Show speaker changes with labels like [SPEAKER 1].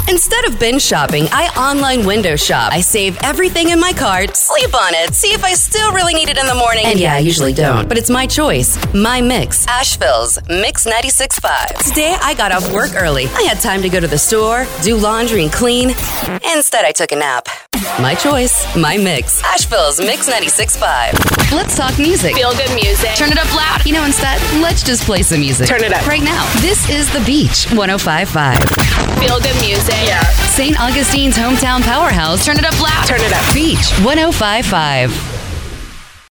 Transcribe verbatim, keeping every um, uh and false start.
[SPEAKER 1] Instead of binge shopping, I online window shop. I save everything in my cart, sleep on it, see if I still really need it in the morning. And yeah, I usually don't. But it's my choice. My mix. Asheville's Mix ninety-six point five. Today, I got off work early. I had time to go to the store, do laundry and clean. Instead, I took a nap. My choice. My mix. Asheville's Mix ninety-six point five. Let's talk music.
[SPEAKER 2] Feel good music. Turn it up loud.
[SPEAKER 1] You know, instead, let's just play some music.
[SPEAKER 2] Turn it up.
[SPEAKER 1] Right now. This is The Beach, one oh five point five.
[SPEAKER 2] Feel good music.
[SPEAKER 1] Yeah. Saint Augustine's hometown powerhouse.
[SPEAKER 2] Turn it up loud.
[SPEAKER 1] Turn it up. Beach, one oh five point five.